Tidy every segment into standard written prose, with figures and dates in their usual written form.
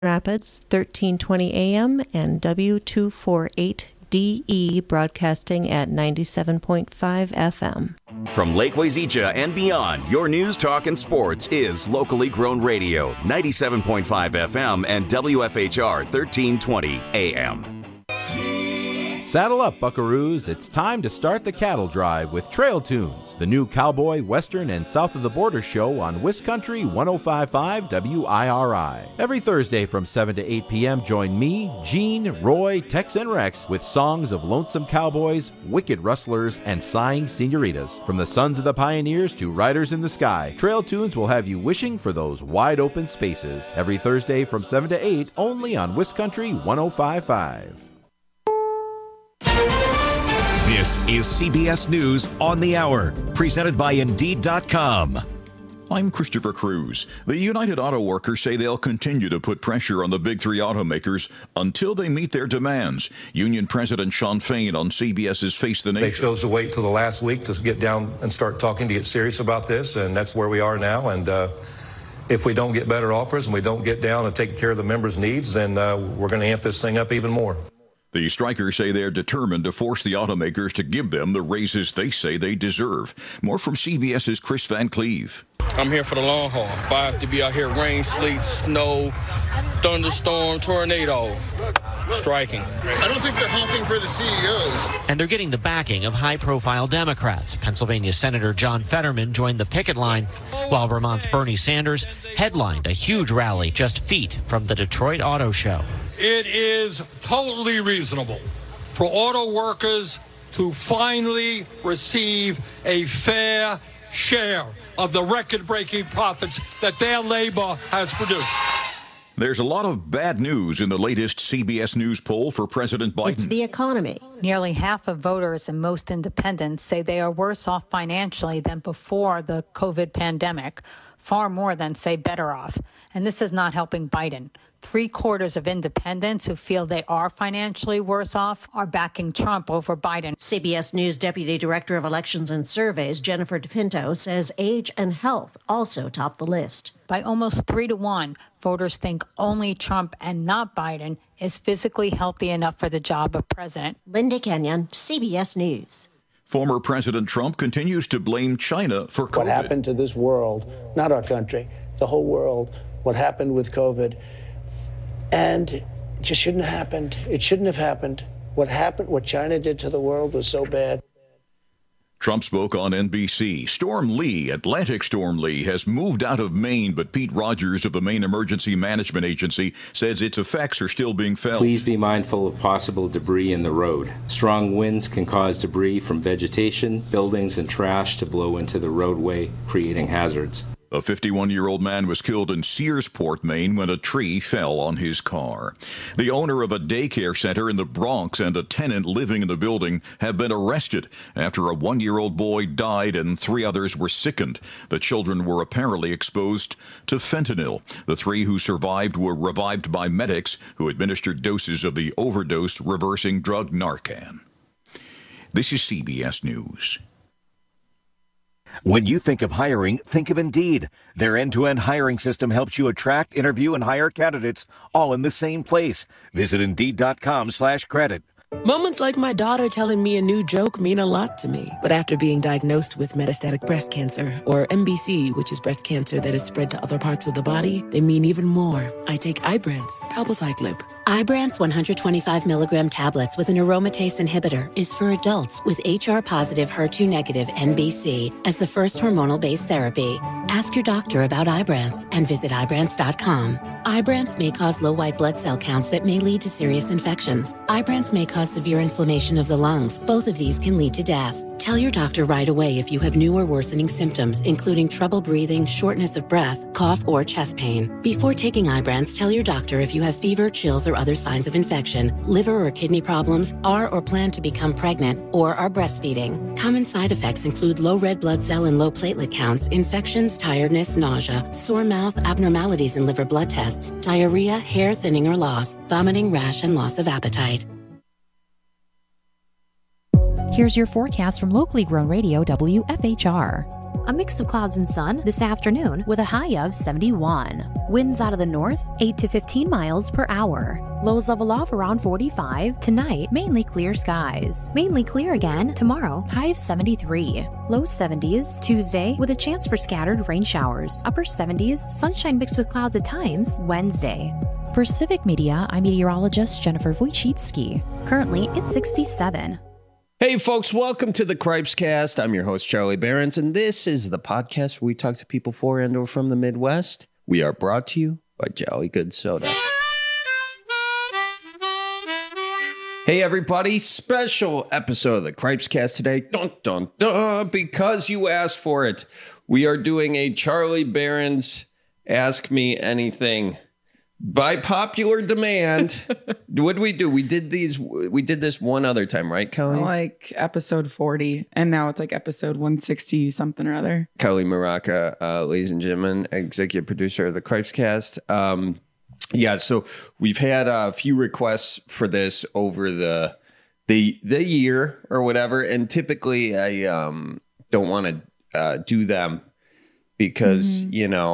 Rapids, 1320 AM and W248DE broadcasting at 97.5 FM. From Lake Wazeecha and beyond, your news, talk, and sports is locally grown radio, 97.5 FM and WFHR 1320 AM. Saddle up, buckaroos. It's time to start the cattle drive with Trail Tunes, the new cowboy, western, and south of the border show on Wiscountry 105.5 WIRI. Every Thursday from 7 to 8 p.m., join me, Gene, Roy, Tex, and Rex with songs of lonesome cowboys, wicked rustlers, and sighing senoritas. From the sons of the pioneers to riders in the sky, Trail Tunes will have you wishing for those wide open spaces. Every Thursday from 7 to 8, only on Wiscountry 105.5. This is CBS News on the Hour, presented by Indeed.com. I'm Christopher Cruz. The United Auto Workers say they'll continue to put pressure on the big three automakers until they meet their demands. Union President Shawn Fain on CBS's Face the Nation. They chose to wait till the last week to get down and start talking, to get serious about this, and that's where we are now. And if we don't get better offers and we don't get down and take care of the members' needs, then we're going to amp this thing up even more. The strikers say they're determined to force the automakers to give them the raises they say they deserve. More from CBS's Chris Van Cleve. I'm here for the long haul. If I have to be out here, rain, sleet, snow, thunderstorm, tornado, striking. I don't think they're honking for the CEOs. And they're getting the backing of high-profile Democrats. Pennsylvania Senator John Fetterman joined the picket line, while Vermont's Bernie Sanders headlined a huge rally just feet from the Detroit Auto Show. It is totally reasonable for auto workers to finally receive a fair share of the record-breaking profits that their labor has produced. There's a lot of bad news in the latest CBS News poll for President Biden. It's the economy. Nearly half of voters and most independents say they are worse off financially than before the COVID pandemic, far more than say better off. And this is not helping Biden. 3/4 of independents who feel they are financially worse off are backing Trump over Biden. CBS News Deputy Director of Elections and Surveys, Jennifer DePinto, says age and health also top the list. By almost 3-1, voters think only Trump and not Biden is physically healthy enough for the job of president. Linda Kenyon, CBS News. Former President Trump continues to blame China for COVID. What happened to this world, not our country, the whole world, what happened with COVID. And it just shouldn't have happened. It shouldn't have happened. What China did to the world was so bad. Trump spoke on NBC. Storm Lee, Atlantic Storm Lee, has moved out of Maine, but Pete Rogers of the Maine Emergency Management Agency says its effects are still being felt. Please be mindful of possible debris in the road. Strong winds can cause debris from vegetation, buildings, and trash to blow into the roadway, creating hazards. A 51-year-old man was killed in Searsport, Maine, when a tree fell on his car. The owner of a daycare center in the Bronx and a tenant living in the building have been arrested after a 1-year-old boy died and 3 others were sickened. The children were apparently exposed to fentanyl. The 3 who survived were revived by medics who administered doses of the overdose-reversing drug Narcan. This is CBS News. When you think of hiring, think of Indeed. Their end-to-end hiring system helps you attract, interview, and hire candidates all in the same place. Visit Indeed.com/credit. Moments like my daughter telling me a new joke mean a lot to me. But after being diagnosed with metastatic breast cancer, or MBC, which is breast cancer that is spread to other parts of the body, they mean even more. I take Ibrance, palbociclib. Ibrance 125 milligram tablets with an aromatase inhibitor is for adults with HR-positive, HER2-negative MBC as the first hormonal-based therapy. Ask your doctor about Ibrance and visit Ibrance.com. Ibrance may cause low white blood cell counts that may lead to serious infections. Ibrance may cause severe inflammation of the lungs. Both of these can lead to death. Tell your doctor right away if you have new or worsening symptoms, including trouble breathing, shortness of breath, cough, or chest pain. Before taking Ibrance, tell your doctor if you have fever, chills, or other signs of infection, liver or kidney problems, are or plan to become pregnant, or are breastfeeding. Common side effects include low red blood cell and low platelet counts, infections, tiredness, nausea, sore mouth, abnormalities in liver blood tests, diarrhea, hair thinning or loss, vomiting, rash, and loss of appetite. Here's your forecast from locally grown radio WFHR. a mix of clouds and sun this afternoon with a high of 71. Winds out of the north, 8 to 15 miles per hour. Lows level off around 45. Tonight, mainly clear skies. Mainly clear again tomorrow, high of 73. Low 70s Tuesday with a chance for scattered rain showers. Upper 70s, sunshine mixed with clouds at times Wednesday. For Civic Media, I'm meteorologist Jennifer Wojcicki. Currently, it's 67. Hey folks, welcome to the Cripescast. I'm your host, Charlie Behrens, and this is the podcast where we talk to people for and or from the Midwest. We are brought to you by Jolly Good Soda. Hey everybody, special episode of the Cripescast today. Dun dun dun, because you asked for it. We are doing a Charlie Behrens Ask Me Anything. By popular demand. What did we do? We did this one other time, right, Kelly? Like episode 40, and now it's like episode 160 something or other. Kelly Maraca, ladies and gentlemen, executive producer of the Cripescast. Yeah, so we've had a few requests for this over the year or whatever, and typically I don't want to do them because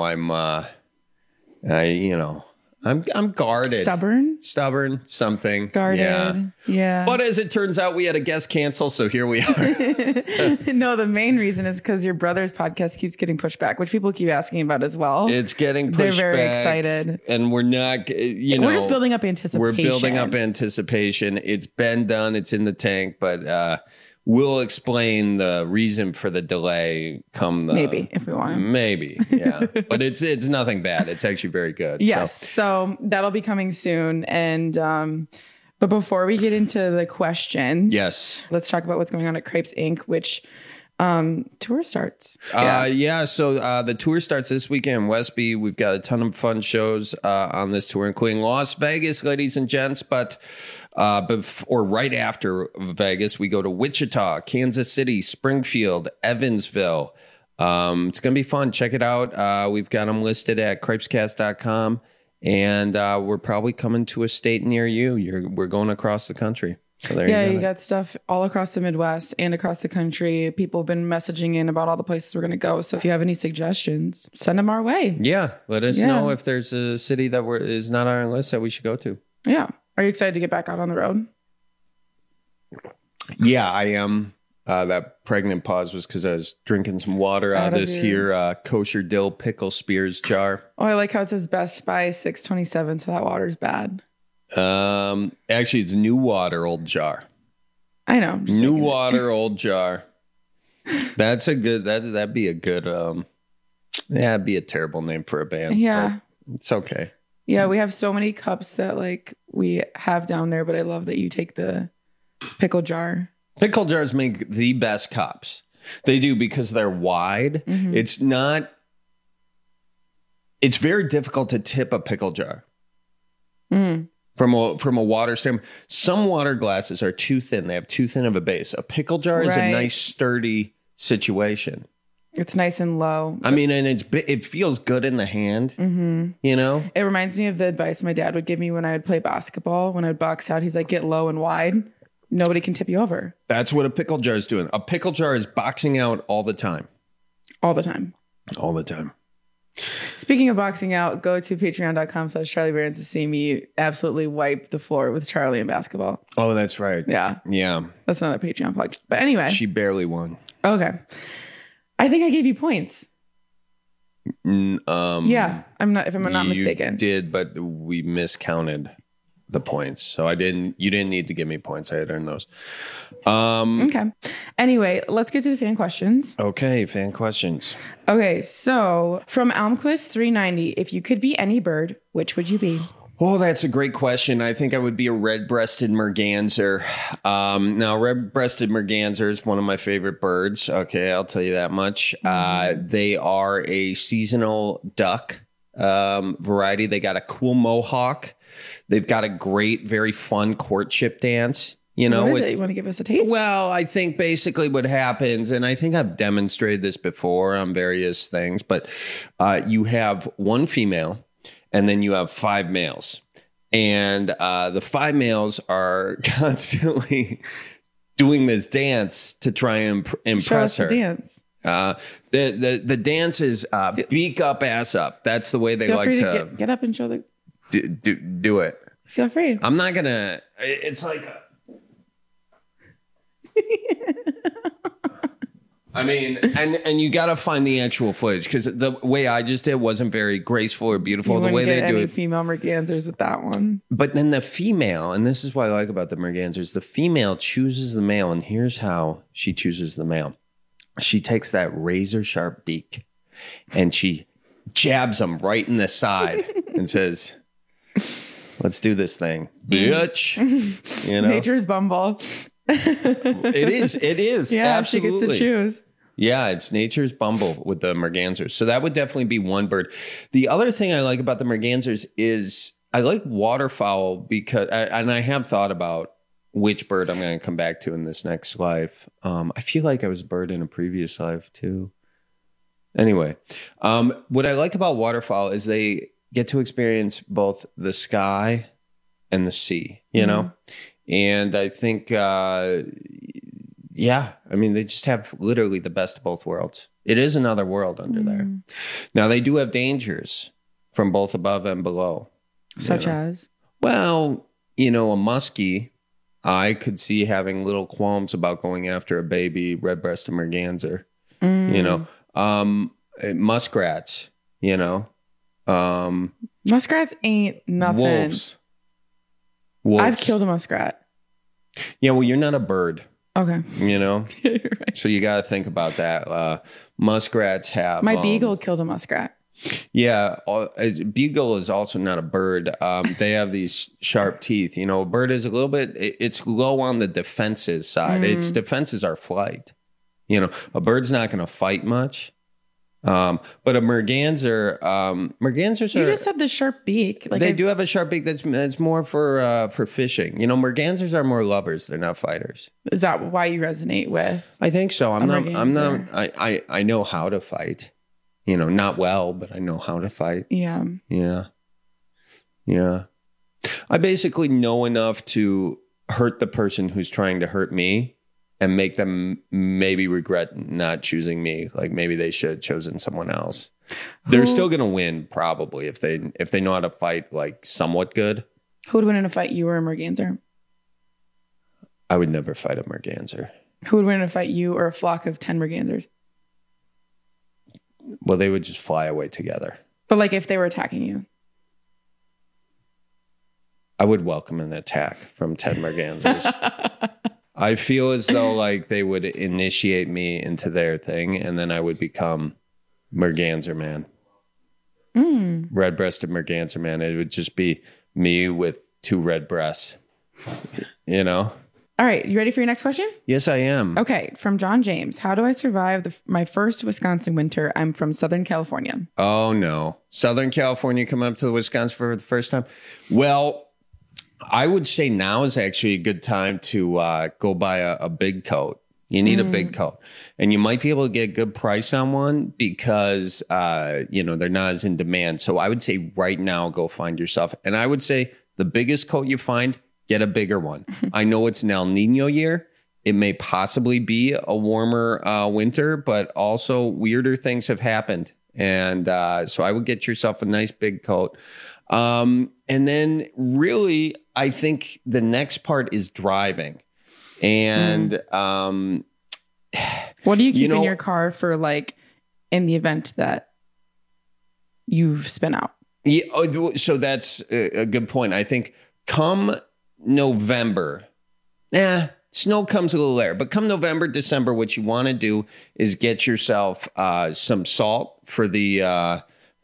I'm guarded. Stubborn, something. Guarded. Yeah. But as it turns out, we had a guest cancel, so here we are. No, the main reason is because your brother's podcast keeps getting pushed back, which people keep asking about as well. It's getting pushed back. They're very excited. And we're not, we're just building up anticipation. We're building up anticipation. It's been done. It's in the tank, but we'll explain the reason for the delay maybe if we want to. Maybe, yeah. But it's nothing bad. It's actually very good. Yes. So that'll be coming soon. And but before we get into the questions, yes, let's talk about what's going on at Crepes Inc., which tour starts. So the tour starts this weekend in Westby. We've got a ton of fun shows on this tour, including Las Vegas, ladies and gents. But right after Vegas, we go to Wichita, Kansas City, Springfield, Evansville. It's going to be fun. Check it out. We've got them listed at cripescast.com, and we're probably coming to a state near you. We're going across the country. So there you got stuff all across the Midwest and across the country. People have been messaging in about all the places we're going to go. So if you have any suggestions, send them our way. Yeah. Let us know if there's a city that is not on our list that we should go to. Yeah. Are you excited to get back out on the road? Yeah, I am. That pregnant pause was because I was drinking some water out of this here kosher dill pickle Spears jar. Oh, I like how it says Best by 627, so that water's bad. Actually, it's New Water Old Jar. I know. New Water Old Jar. That's a good. That'd be a good. It'd be a terrible name for a band. Yeah, it's okay. Yeah, we have so many cups that like we have down there, but I love that you take the pickle jar. Pickle jars make the best cups. They do because they're wide. Mm-hmm. It's very difficult to tip a pickle jar. Mm. From a water standpoint. Some water glasses are too thin. They have too thin of a base. A pickle jar is a nice sturdy situation. It's nice and low. I mean, and it feels good in the hand, you know? It reminds me of the advice my dad would give me when I would play basketball. When I would box out, he's like, get low and wide. Nobody can tip you over. That's what a pickle jar is doing. A pickle jar is boxing out all the time. All the time. All the time. Speaking of boxing out, go to patreon.com/Charlie Behrens to see me absolutely wipe the floor with Charlie in basketball. Oh, that's right. Yeah. Yeah. That's another Patreon plug. But anyway. She barely won. Okay. I think I gave you points. Yeah, if I'm not mistaken. You did, but we miscounted the points. So you didn't need to give me points. I had earned those. Okay. Anyway, let's get to the fan questions. Okay, fan questions. Okay, so from Almquist 390, if you could be any bird, which would you be? Oh, that's a great question. I think I would be a red-breasted merganser. Now, red-breasted merganser is one of my favorite birds. Okay, I'll tell you that much. They are a seasonal duck variety. They got a cool mohawk. They've got a great, very fun courtship dance. You know, what is it? You want to give us a taste? Well, I think basically what happens, and I think I've demonstrated this before on various things, but you have one female and then you have 5 males. And the 5 males are constantly doing this dance to try and impress Show us her. The dance. The dance is beak up, ass up. That's the way they Feel like free to get up and show the. Do it. Feel free. I'm not gonna. It's like. I mean, and you got to find the actual footage because the way I just did wasn't very graceful or beautiful. You the way get they do any it, female mergansers with that one. But then the female, and this is what I like about the mergansers, the female chooses the male, and here's how she chooses the male. She takes that razor sharp beak, and she jabs him right in the side, and says, "Let's do this thing, bitch." You know, Nature's Bumble. It is. Yeah, absolutely. she gets to choose. Yeah, it's nature's Bumble with the mergansers. So that would definitely be one bird. The other thing I like about the mergansers is I like waterfowl because, and I have thought about which bird I'm going to come back to in this next life. I feel like I was a bird in a previous life too. Anyway, what I like about waterfowl is they get to experience both the sky and the sea, you know? And I think, yeah, I mean, they just have literally the best of both worlds. It is another world under there. Now, they do have dangers from both above and below. Such as? Well, you know, a muskie, I could see having little qualms about going after a baby red-breasted merganser. You know, muskrats, you know. Muskrats ain't nothing. Wolves. I've killed a muskrat. Yeah, well, you're not a bird. Okay. You know? You're right. So you got to think about that. Muskrats have... My beagle killed a muskrat. Yeah, a beagle is also not a bird. They have these sharp teeth. You know, a bird is a little bit... It's low on the defenses side. Its defenses are flight. You know, a bird's not going to fight much. But a merganser, mergansers are... You just said the sharp beak. Like they do have a sharp beak that's more for fishing. You know, mergansers are more lovers. They're not fighters. Is that why you resonate with? I think so. I know how to fight. You know, not well, but I know how to fight. Yeah. I basically know enough to hurt the person who's trying to hurt me and make them maybe regret not choosing me. Like maybe they should have chosen someone else. They're still going to win probably if they know how to fight like somewhat good. Who would win in a fight, you or a merganser? I would never fight a merganser. Who would win in a fight, you or a flock of 10 mergansers? Well, they would just fly away together. But like if they were attacking you? I would welcome an attack from 10 mergansers. I feel as though like they would initiate me into their thing and then I would become merganser man. Red-breasted merganser man. It would just be me with 2 red breasts, you know? All right. You ready for your next question? Yes, I am. Okay. From John James. How do I survive my first Wisconsin winter? I'm from Southern California. Oh, no. Southern California coming up to the Wisconsin for the first time? Well, I would say now is actually a good time to go buy a big coat. You need a big coat. And you might be able to get a good price on one because, you know, they're not as in demand. So I would say right now, go find yourself. And I would say the biggest coat you find, get a bigger one. I know it's an El Nino year. It may possibly be a warmer winter, but also weirder things have happened. And so I would get yourself a nice big coat. And then really, I think the next part is driving. And what do you keep in your car for like in the event that you've spin out? Yeah, so that's a good point. I think come November, snow comes a little later, but come November, December, what you want to do is get yourself some salt for the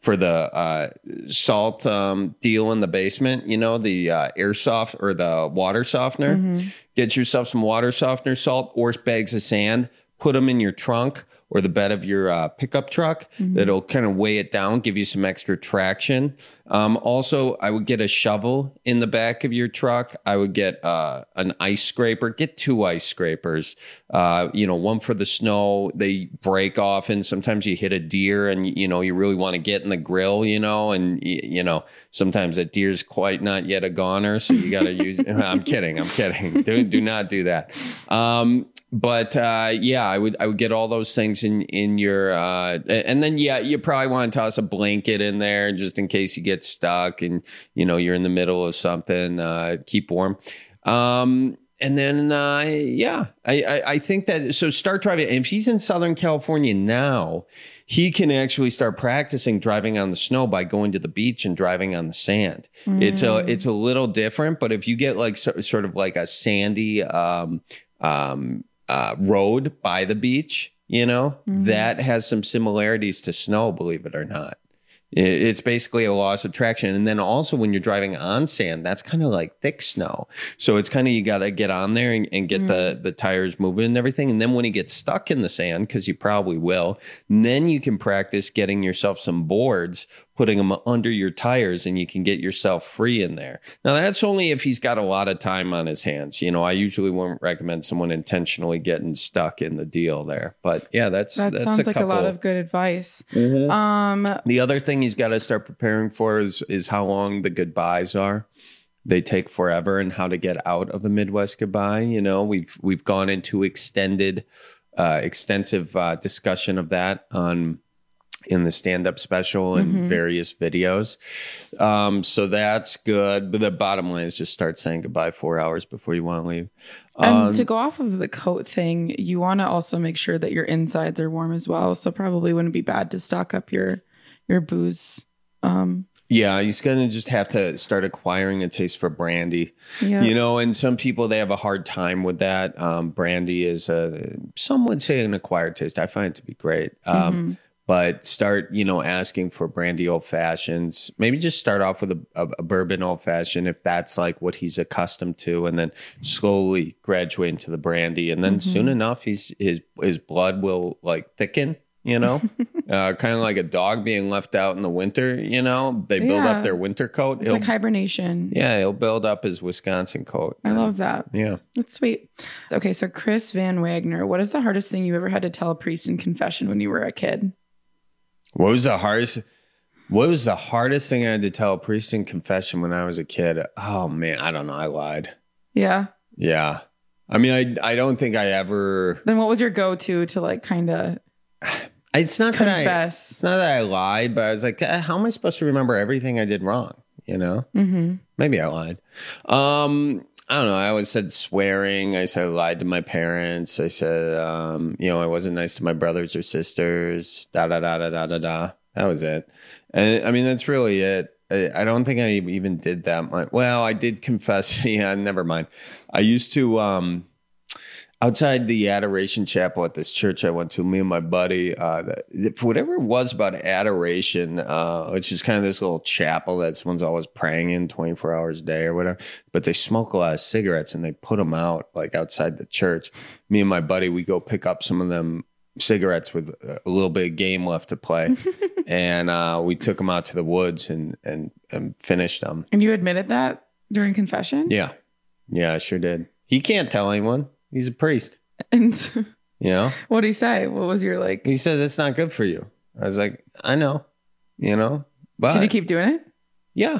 salt deal in the basement, you know, the airsoft or the water softener. Get yourself some water softener salt or bags of sand, put them in your trunk or the bed of your pickup truck. That'll kind of weigh it down, give you some extra traction. Also, I would get a shovel in the back of your truck. I would get an ice scraper. Get 2 ice scrapers. You know, one for the snow. They break off, and sometimes you hit a deer, and you know you really want to get in the grill. You know, and you know sometimes that deer's quite not yet a goner, so you got to use. I'm kidding. Do not do that. I would get all those things in your, and then, you probably want to toss a blanket in there just in case you get stuck and, you're in the middle of something, keep warm. And then, I think that, so start driving. And if he's in Southern California now, he can actually start practicing driving on the snow by going to the beach and driving on the sand. It's a little different, but if you get like sort of like a sandy, road by the beach, that has some similarities to snow, believe it or not. It's basically a loss of traction. And then also when you're driving on sand, that's kind of like thick snow. So it's kind of, you got to get on there and get the tires moving and everything. And then when you get stuck in the sand, because you probably will, then you can practice getting yourself some boards, putting them under your tires, and you can get yourself free in there. Now, that's only if he's got a lot of time on his hands. I usually wouldn't recommend someone intentionally getting stuck in the deal there. But yeah, that sounds like a lot of good advice. The other thing he's got to start preparing for is how long the goodbyes are. They take forever, and how to get out of a Midwest goodbye. We've gone into extensive discussion of that in the stand-up special and various videos. So that's good. But the bottom line is just start saying goodbye 4 hours before you want to leave. And to go off of the coat thing, you want to also make sure that your insides are warm as well. So probably wouldn't be bad to stock up your booze. Yeah, he's going to just have to start acquiring a taste for brandy. Yeah. And some people, they have a hard time with that. Brandy is, some would say, an acquired taste. I find it to be great. But start, asking for brandy old fashions. Maybe just start off with a bourbon old fashioned if that's like what he's accustomed to, and then slowly graduate into the brandy. And then soon enough, his blood will like thicken. Kind of like a dog being left out in the winter. They build up their winter coat. It's like hibernation. Yeah, he'll build up his Wisconsin coat. I love that. Yeah, that's sweet. Okay, so Chris Van Wagner, what is the hardest thing you ever had to tell a priest in confession when you were a kid? What was the hardest thing I had to tell a priest in confession when I was a kid? Oh man, I don't know. I lied. Yeah. Yeah. I mean, I don't think I ever. Then what was your go-to to like kind of? It's not confess. It's not that I lied, but I was like, how am I supposed to remember everything I did wrong? Maybe I lied. I don't know. I always said swearing. I said I lied to my parents. I said, I wasn't nice to my brothers or sisters. Da da da da da da da. That was it. And I mean, that's really it. I don't think I even did that much. Well, I did confess. Yeah, never mind. I used to, outside the Adoration Chapel at this church I went to, me and my buddy, for whatever it was about adoration, which is kind of this little chapel that someone's always praying in 24 hours a day or whatever, but they smoke a lot of cigarettes and they put them out like outside the church. Me and my buddy, we go pick up some of them cigarettes with a little bit of game left to play. And we took them out to the woods and finished them. And you admitted that during confession? Yeah. Yeah, I sure did. He can't tell anyone. He's a priest. And what did he say? What was your like? He said, it's not good for you. I was like, I know, but did you keep doing it? Yeah.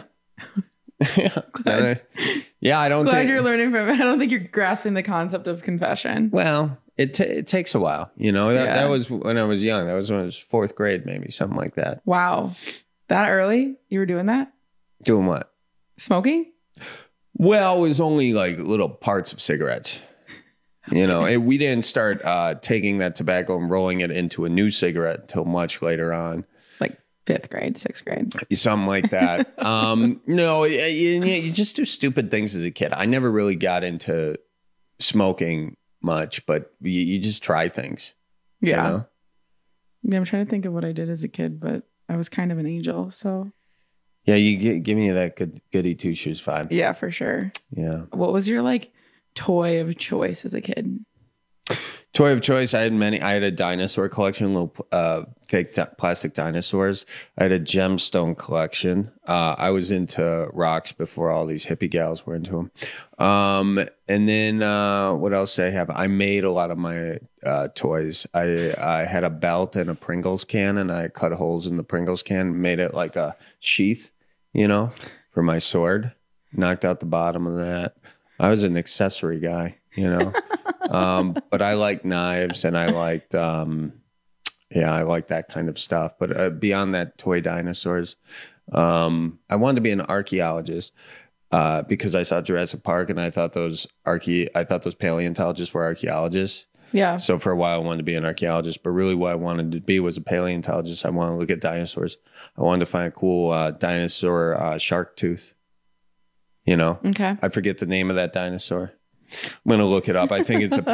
Yeah. I don't glad you're learning from it. I don't think you're grasping the concept of confession. Well, it takes a while, that was when I was young. That was when I was fourth grade, maybe something like that. Wow. That early? You were doing that? Doing what? Smoking? Well, it was only like little parts of cigarettes. We didn't start taking that tobacco and rolling it into a new cigarette until much later on. Like 5th grade, 6th grade. Something like that. No, you just do stupid things as a kid. I never really got into smoking much, but you just try things. Yeah. Yeah, I'm trying to think of what I did as a kid, but I was kind of an angel, so. Yeah, you give me that goody two shoes vibe. Yeah, for sure. Yeah. What was your toy of choice as a kid? Toy of choice, I had many. I had a dinosaur collection, little fake plastic dinosaurs. I had a gemstone collection. I was into rocks before all these hippie gals were into them. And then what else did I have? I made a lot of my toys. I had a belt and a Pringles can, and I cut holes in the Pringles can, made it like a sheath, for my sword. Knocked out the bottom of that. I was an accessory guy, But I like knives, and I liked, I like that kind of stuff. But beyond that, toy dinosaurs. I wanted to be an archaeologist because I saw Jurassic Park, and I thought those paleontologists were archaeologists. Yeah. So for a while, I wanted to be an archaeologist, but really what I wanted to be was a paleontologist. I wanted to look at dinosaurs. I wanted to find a cool dinosaur shark tooth. You know? Okay. I forget the name of that dinosaur. I'm going to look it up. I think it's a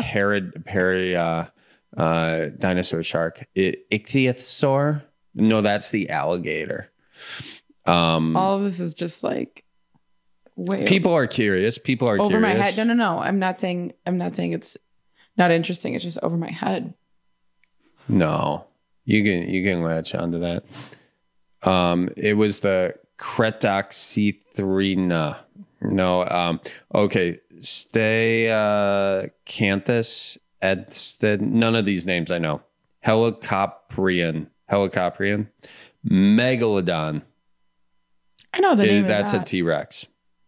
dinosaur shark. Ichthyosaur? No, that's the alligator. All of this is just like way people are curious. People are over curious. my head. No. I'm not saying it's not interesting. It's just over my head. No, you can latch onto that. It was the Cretoxethrina. No. Okay. Canthus. None of these names I know. Helicoprion. Megalodon. I know the name that's of that. a T-Rex.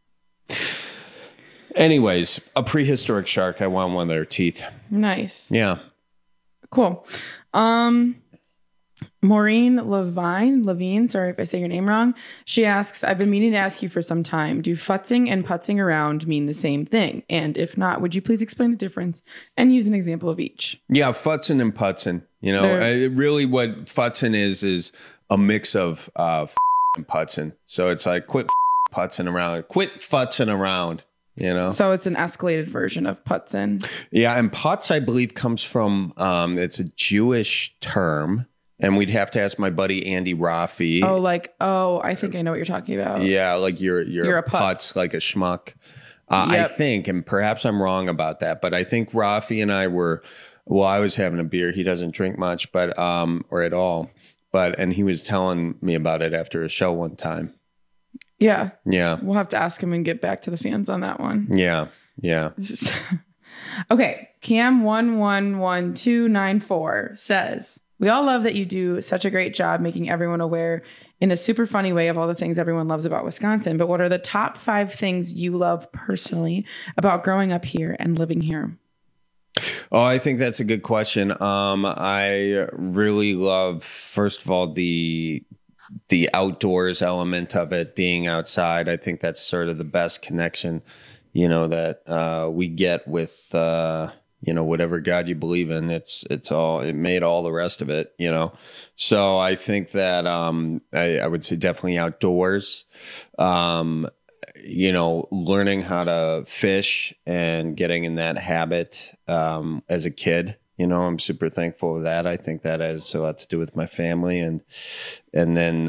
Anyways, a prehistoric shark. I want one of their teeth. Nice. Yeah. Cool. Maureen Levine, sorry if I say your name wrong. She asks, I've been meaning to ask you for some time. Do futzing and putzing around mean the same thing? And if not, would you please explain the difference and use an example of each? Yeah, futzing and putzing. You know, really what futzing is a mix of and putzing. So it's like quit putzing around. Quit futzing around. You know, so it's an escalated version of putzing. Yeah, and putz, I believe, comes from it's a Jewish term, and we'd have to ask my buddy Andy Rafi. I think I know what you're talking about. Yeah, like you're a putz, like a schmuck. I think, and perhaps I'm wrong about that, but I think Rafi and I were. Well, I was having a beer. He doesn't drink much, but or at all. And he was telling me about it after a show one time. Yeah. Yeah. We'll have to ask him and get back to the fans on that one. Yeah. Yeah. Okay. Cam111294 says, we all love that you do such a great job making everyone aware in a super funny way of all the things everyone loves about Wisconsin. But what are the top 5 things you love personally about growing up here and living here? Oh, I think that's a good question. I really love, first of all, the outdoors element of it, being outside. I think that's sort of the best connection, you know, that we get with, you know, whatever God you believe in. It made all the rest of it, you know. So I think that I would say definitely outdoors. You know, learning how to fish and getting in that habit as a kid. You know, I'm super thankful for that. I think that has a lot to do with my family, and then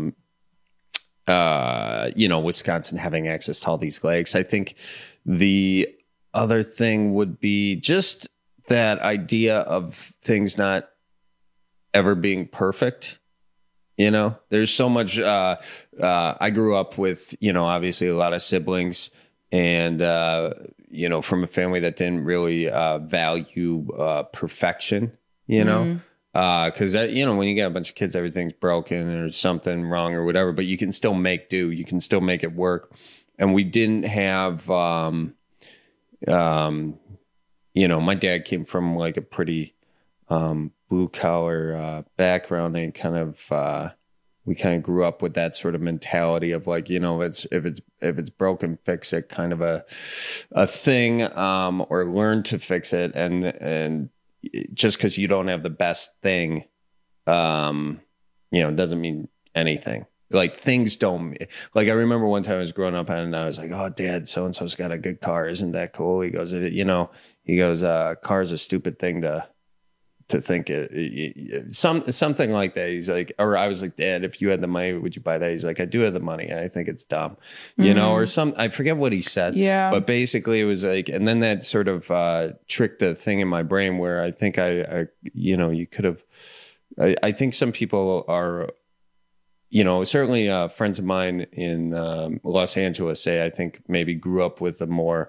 you know, Wisconsin having access to all these lakes. I think the other thing would be just that idea of things not ever being perfect. You know, there's so much. I grew up with, you know, obviously a lot of siblings, and you know, from a family that didn't really value perfection, you know, because you know, when you get a bunch of kids, everything's broken or something wrong or whatever, but you can still make do. You can still make it work. And we didn't have, you know, my dad came from like a pretty blue collar background, and kind of we kind of grew up with that sort of mentality of like, you know, if it's broken, fix it, kind of a thing, or learn to fix it, and just because you don't have the best thing, you know, doesn't mean anything. Like things don't, like I remember one time I was growing up and I was like, oh, Dad, so and so's got a good car, isn't that cool? He goes, you know, car's a stupid thing to think something like that. He's like, or I was like, Dad, if you had the money, would you buy that? He's like, I do have the money. I think it's dumb, you know, or I forget what he said. Yeah. But basically it was like, and then that sort of tricked the thing in my brain where I think I you know, you could have, I think some people are, you know, certainly friends of mine in Los Angeles say, I think maybe grew up with a more,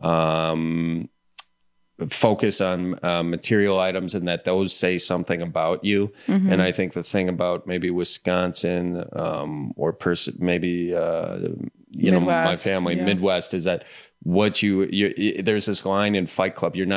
focus on material items, and that those say something about you. Mm-hmm. And I think the thing about maybe Wisconsin or maybe you Midwest, know, my family Midwest is that what you there's this line in Fight Club, you're not your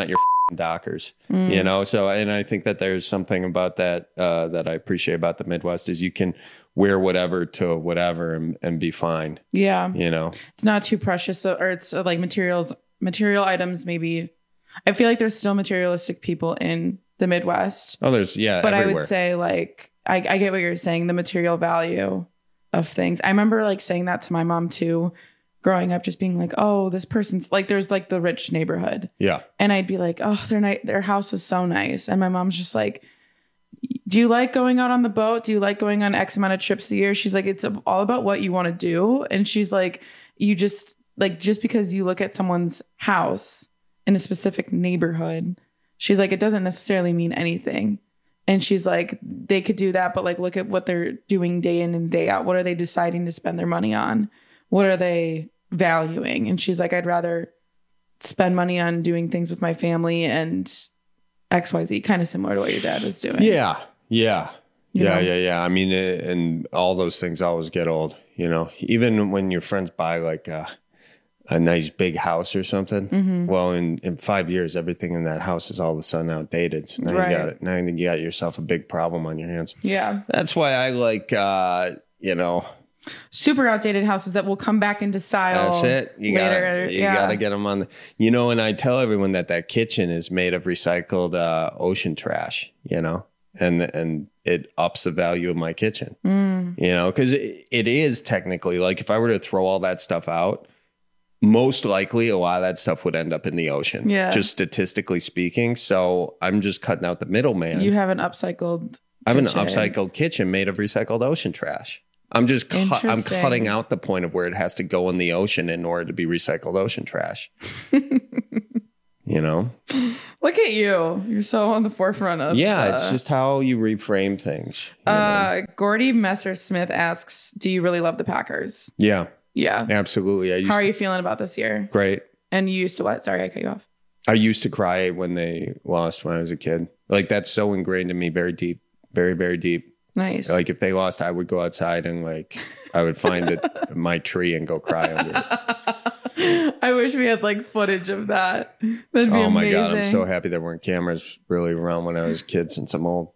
Dockers, you know? So, and I think that there's something about that, that I appreciate about the Midwest is you can wear whatever to whatever and be fine. Yeah. You know, it's not too precious, or it's like material items. Maybe I feel like there's still materialistic people in the Midwest. Oh, there's, yeah. But everywhere. I would say like, I get what you're saying, the material value of things. I remember like saying that to my mom too, growing up, just being like, oh, this person's like, there's like the rich neighborhood. Yeah. And I'd be like, oh, their house is so nice. And my mom's just like, do you like going out on the boat? Do you like going on X amount of trips a year? She's like, it's all about what you want to do. And she's like, you just because you look at someone's house in a specific neighborhood, she's like, it doesn't necessarily mean anything. And she's like, they could do that, but like, look at what they're doing day in and day out. What are they deciding to spend their money on? What are they valuing? And she's like, I'd rather spend money on doing things with my family and XYZ, kind of similar to what your dad was doing. Yeah. Yeah. You know? Yeah. I mean, and all those things always get old, you know, even when your friends buy like a nice big house or something. Mm-hmm. Well, in 5 years, everything in that house is all of a sudden outdated. So now Right. you got it. Now you got yourself a big problem on your hands. Yeah. That's why I like, you know, Super outdated houses that will come back into style. that's it. You later. gotta get them on the, you know, and I tell everyone that kitchen is made of recycled ocean trash, you know, and it ups the value of my kitchen, you know, because it is technically like if I were to throw all that stuff out, most likely a lot of that stuff would end up in the ocean, just statistically speaking. So I'm just cutting out the middleman. You have an upcycled I have an kitchen. upcycled kitchen made of recycled ocean trash. I'm just I'm Interesting. cutting out the point of where it has to go in the ocean in order to be recycled ocean trash. You know? Look at you. You're so on the forefront of It's just how you reframe things. You know? Gordy Messersmith asks, do you really love the Packers? Yeah. Yeah. Absolutely. How are you feeling about this year? Great. And you used to what? Sorry, I cut you off. I used to cry when they lost when I was a kid. Like that's so ingrained in me, very deep, very, very deep. Nice. Like if they lost, I would go outside and like I would find my tree and go cry under it. I wish we had like footage of that. That'd be Oh my amazing. God, I'm so happy there weren't cameras really around when I was a kid since I'm old.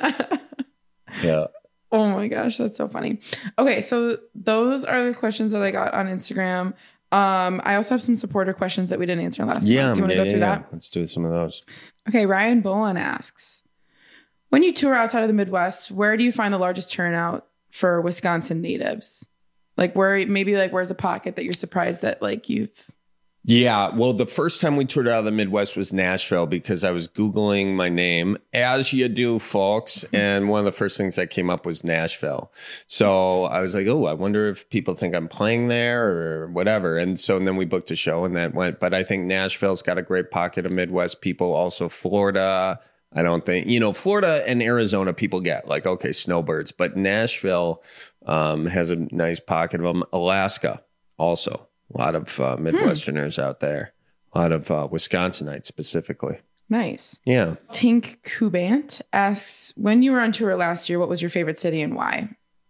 Yeah. Oh my gosh, that's so funny. Okay, so those are the questions that I got on Instagram. I also have some supporter questions that we didn't answer last month. Do you want to go through that? Let's do some of those. Okay, Ryan Bowen asks, when you tour outside of the Midwest, where do you find the largest turnout for Wisconsin natives? Like where's a pocket that you're surprised that like you've... Yeah, well, the first time we toured out of the Midwest was Nashville because I was Googling my name, as you do, folks. And one of the first things that came up was Nashville. So I was like, oh, I wonder if people think I'm playing there or whatever. And then we booked a show and that went. But I think Nashville's got a great pocket of Midwest people. Also Florida. I don't think, Florida and Arizona people get like, okay, snowbirds. But Nashville has a nice pocket of them. Alaska also. A lot of Midwesterners out there. A lot of Wisconsinites specifically. Nice. Yeah. Tink Kubant asks, when you were on tour last year, what was your favorite city and why?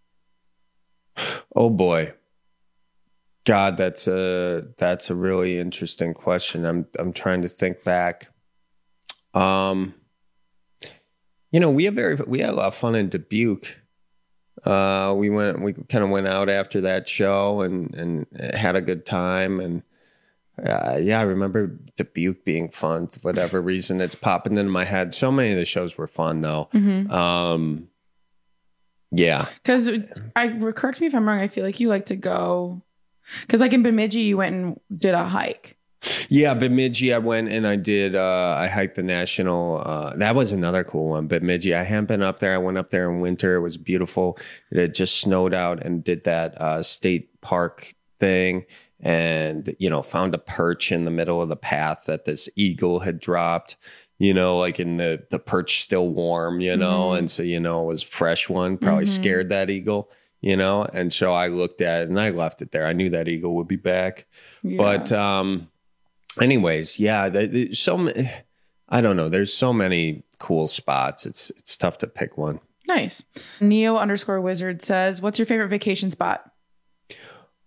Oh boy. God, that's a really interesting question. I'm trying to think back. We had a lot of fun in Dubuque. We kind of went out after that show and had a good time. And I remember Dubuque being fun for whatever reason. It's popping into my head. So many of the shows were fun though. Mm-hmm. Yeah. Because correct me if I'm wrong, I feel like you like to go, because like in Bemidji, you went and did a hike. Yeah, Bemidji, I went and I hiked the national, that was another cool one, Bemidji. I hadn't been up there. I went up there in winter. It was beautiful. It had just snowed out and did that state park thing and, found a perch in the middle of the path that this eagle had dropped, like in the perch still warm, Mm-hmm. and so, it was a fresh one, probably scared that eagle, and so I looked at it and I left it there. I knew that eagle would be back. Yeah. But, anyways, yeah, there's I don't know. There's so many cool spots. It's tough to pick one. Nice. Neo_Wizard says, what's your favorite vacation spot?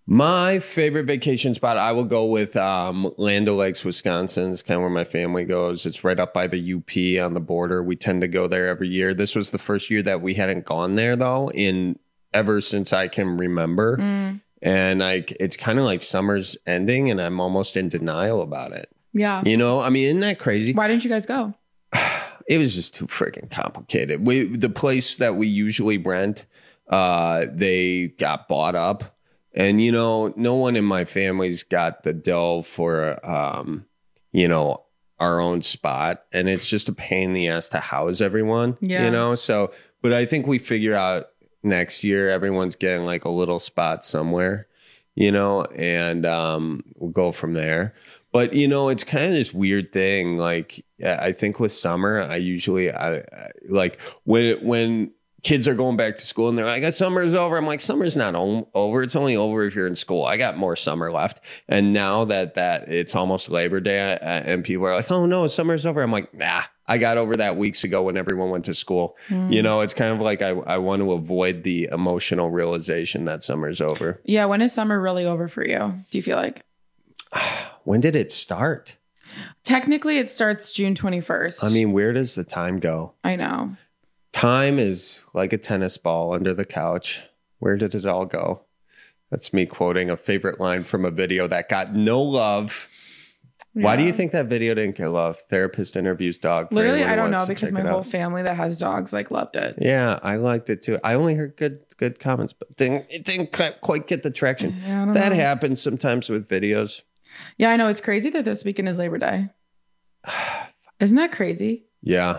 My favorite vacation spot, I will go with Land O'Lakes, Wisconsin. It's kind of where my family goes. It's right up by the UP on the border. We tend to go there every year. This was the first year that we hadn't gone there, though, ever since I can remember. And it's kind of like summer's ending, and I'm almost in denial about it. Yeah. You know, I mean, isn't that crazy? Why didn't you guys go? It was just too freaking complicated. The place that we usually rent, they got bought up. And, you know, no one in my family's got the dough for, you know, our own spot. And it's just a pain in the ass to house everyone, you know? So, but I think we figure out next year, everyone's getting like a little spot somewhere, you know, and we'll go from there. But, you know, it's kind of this weird thing. Like, I think with summer, I usually like when kids are going back to school and they're like, summer's over. I'm like, summer's not over. It's only over if you're in school. I got more summer left. And now that it's almost Labor Day and people are like, oh no, summer's over. I'm like, nah, I got over that weeks ago when everyone went to school. You know, it's kind of like I want to avoid the emotional realization that summer's over. Yeah. When is summer really over for you? Do you feel like? When did it start? Technically, it starts June 21st. I mean, where does the time go? I know. Time is like a tennis ball under the couch. Where did it all go? That's me quoting a favorite line from a video that got no love. Yeah. Why do you think that video didn't get love? Therapist interviews dog. Literally, I don't know, because my whole family that has dogs like loved it. Yeah, I liked it too. I only heard good comments, but it didn't quite get the traction. That happens sometimes with videos. Yeah, I know. It's crazy that this weekend is Labor Day. Isn't that crazy? Yeah.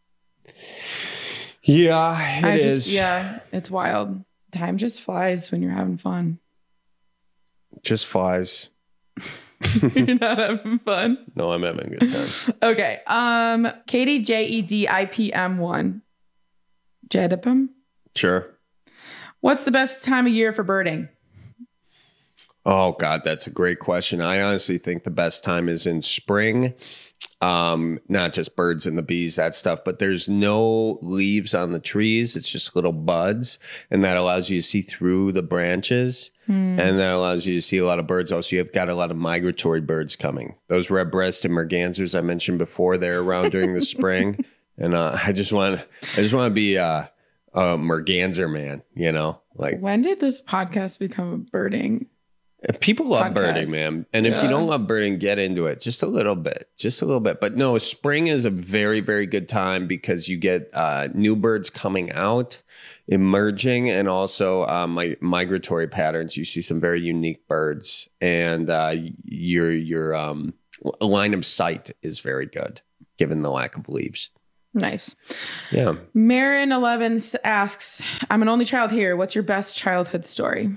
Yeah, it is. Yeah, it's wild. Time just flies when you're having fun. Just flies. You're not having fun? No, I'm having a good time. Okay. Katie JEDIPM1. Jedipum? Sure. What's the best time of year for birding? Oh, God, that's a great question. I honestly think the best time is in spring. Not just birds and the bees, that stuff, but there's no leaves on the trees. It's just little buds, and that allows you to see through the branches, and that allows you to see a lot of birds. Also, you've got a lot of migratory birds coming. Those red-breasted mergansers I mentioned before, they're around during the spring, and I just want to be a merganser man, you know? Like, when did this podcast become a birding? People love birding, man. And if you don't love birding, get into it just a little bit. But no, spring is a very, very good time because you get new birds coming out, emerging, and also migratory patterns. You see some very unique birds, and your line of sight is very good given the lack of leaves. Nice. Yeah. Marin 11 asks, I'm an only child here. What's your best childhood story?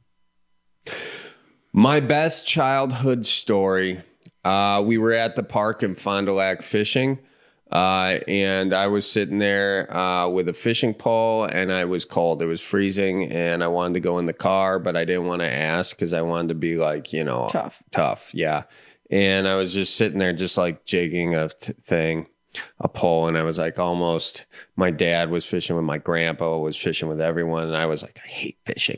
My best childhood story, we were at the park in Fond du Lac fishing, and I was sitting there with a fishing pole, and I was cold. It was freezing, and I wanted to go in the car, but I didn't want to ask because I wanted to be like, you know, tough. Yeah. And I was just sitting there just like jigging a pole, and I was like my dad was fishing with my grandpa, was fishing with everyone, and I was like, I hate fishing.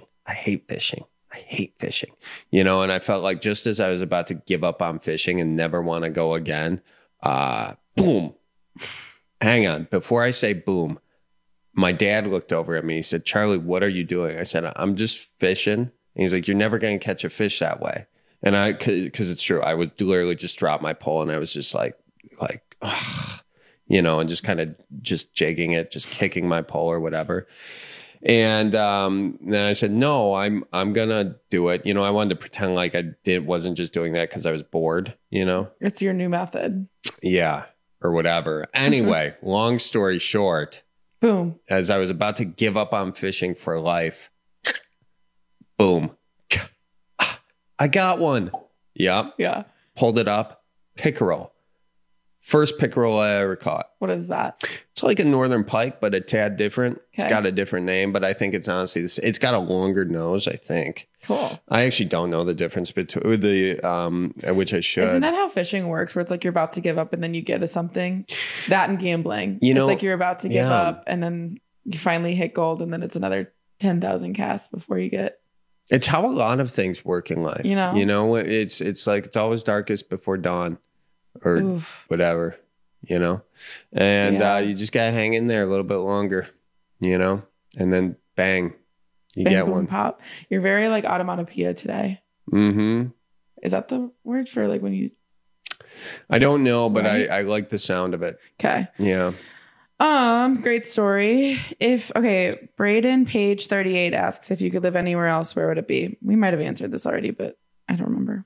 You know, and I felt like just as I was about to give up on fishing and never want to go again, boom. Hang on. Before I say boom, my dad looked over at me. He said, Charlie, what are you doing? I said, I'm just fishing. And he's like, you're never going to catch a fish that way. And because it's true, I would literally just drop my pole, and I was just like, you know, and just kind of just jigging it, just kicking my pole or whatever. And then I said, no, I'm gonna do it. You know, I wanted to pretend like wasn't just doing that because I was bored, you know? It's your new method. Yeah, or whatever. Anyway, long story short, boom. As I was about to give up on fishing for life, boom. I got one. Yep. Yeah. Pulled it up. Pickerel. First pickerel I ever caught. What is that? It's like a northern pike, but a tad different. Okay. It's got a different name, but I think it's honestly, it's got a longer nose, I think. Cool. I actually don't know the difference between which I should. Isn't that how fishing works? Where it's like you're about to give up and then you get to something? That and gambling. You know, it's like you're about to give up and then you finally hit gold and then it's another 10,000 casts before you get. It's how a lot of things work in life. You know? It's like it's always darkest before dawn or whatever, and you just got to hang in there a little bit longer, and then bang, you Bang, get boom, one. Pop. You're very like onomatopoeia today. Mm-hmm. Is that the word for like when you... I don't know, but Right? I like the sound of it. Okay. Yeah. Great story. Braden Page 38 asks if you could live anywhere else, where would it be? We might have answered this already, but I don't remember.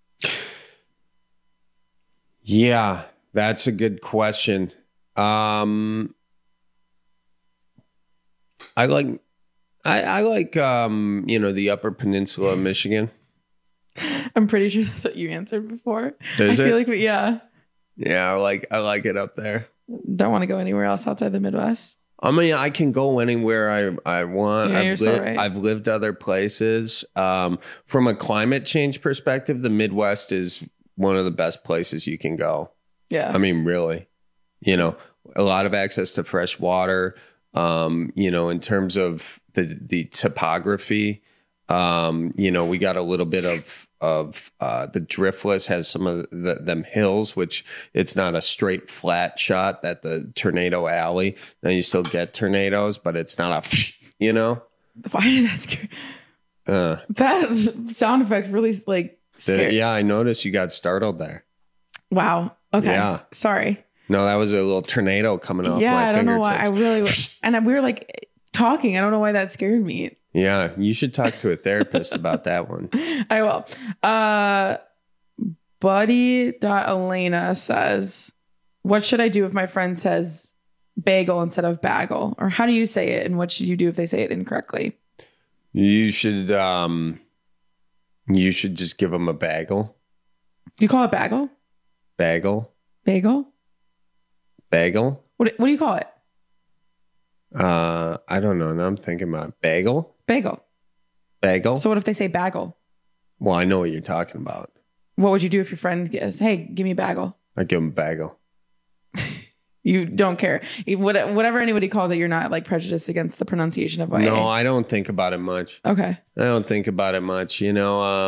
Yeah, that's a good question. I like the Upper Peninsula of Michigan. I'm pretty sure that's what you answered before. Is I it? feel like yeah. Yeah, I like it up there. Don't want to go anywhere else outside the Midwest. I mean, I can go anywhere I want. Yeah, you're so right. I've lived other places. From a climate change perspective, the Midwest is one of the best places you can go. Yeah. I mean, really, a lot of access to fresh water, in terms of the topography, we got a little bit of the Driftless has some of them hills, which it's not a straight flat shot that the Tornado Alley. Now you still get tornadoes, but it's not a, Why did that scare? That sound effect really like scared. Yeah, I noticed you got startled there. Wow. Okay. Yeah. Sorry. No, that was a little tornado coming off Yeah, my I don't know fingertips. why. We were like talking. I don't know why that scared me. Yeah, you should talk to a therapist about that one. I will. Buddy.Elena says, what should I do if my friend says bagel instead of bagel? Or how do you say it? And what should you do if they say it incorrectly? You should just give them a bagel. Do you call it bagel? Bagel. Bagel? Bagel. What do you call it? I don't know. Now I'm thinking about bagel. Bagel. Bagel. So what if they say bagel? Well, I know what you're talking about. What would you do if your friend says, hey, give me a bagel? I give them a bagel. You don't care. Whatever anybody calls it, you're not like prejudiced against the pronunciation of it. No, I don't think about it much. Okay. I don't think about it much. In